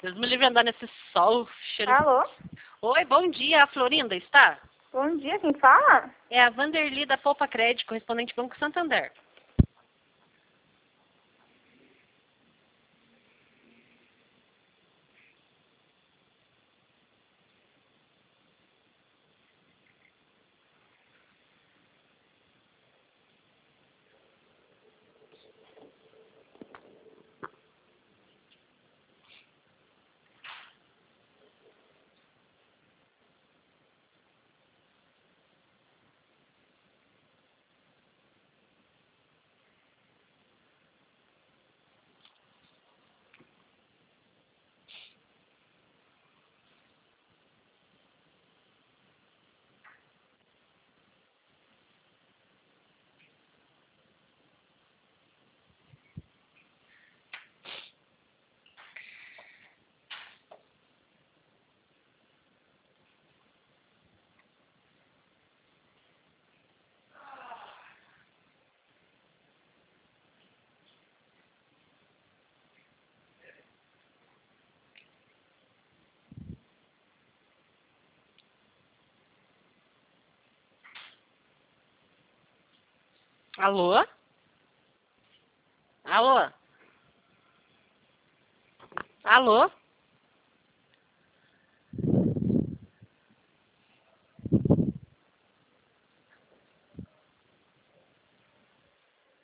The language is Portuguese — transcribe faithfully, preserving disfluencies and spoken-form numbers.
Deus me livre andar nesse sol. Cheiro... Alô? Oi, bom dia. A Florinda está? Bom dia, quem fala? É a Vanderly da Poupa Crédito, correspondente Banco Santander. Alô? Alô? Alô?